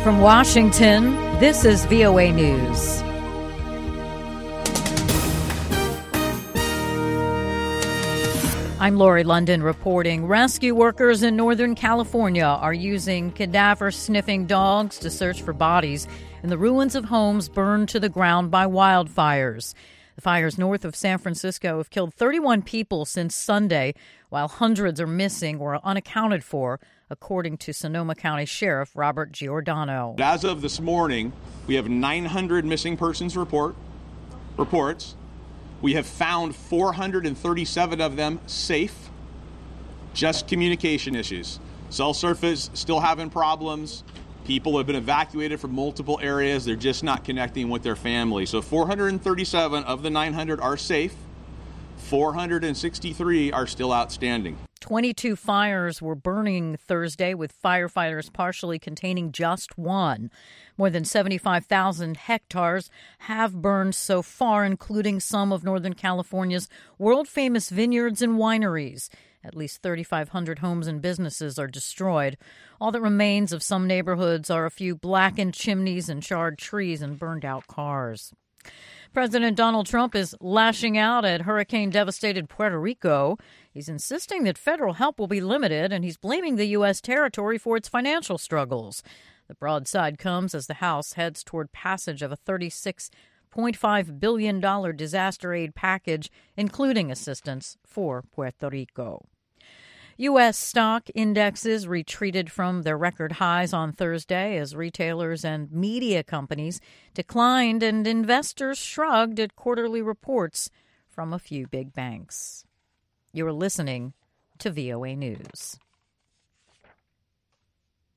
From Washington, this is VOA News. I'm Lori London reporting. Rescue workers in Northern California are using cadaver-sniffing dogs to search for bodies in the ruins of homes burned to the ground by wildfires. The fires north of San Francisco have killed 31 people since Sunday, while hundreds are missing or unaccounted for, according to Sonoma County Sheriff Robert Giordano. As of this morning, we have 900 missing persons reports. We have found 437 of them safe. Just communication issues. Cell service still having problems. People have been evacuated from multiple areas. They're just not connecting with their family. So 437 of the 900 are safe. 463 are still outstanding. 22 fires were burning Thursday, with firefighters partially containing just one. More than 75,000 hectares have burned so far, including some of Northern California's world-famous vineyards and wineries. At least 3,500 homes and businesses are destroyed. All that remains of some neighborhoods are a few blackened chimneys and charred trees and burned-out cars. President Donald Trump is lashing out at hurricane-devastated Puerto Rico. He's insisting that federal help will be limited, and he's blaming the U.S. territory for its financial struggles. The broadside comes as the House heads toward passage of a $36.5 billion disaster aid package, including assistance for Puerto Rico. U.S. stock indexes retreated from their record highs on Thursday as retailers and media companies declined and investors shrugged at quarterly reports from a few big banks. You're listening to VOA News.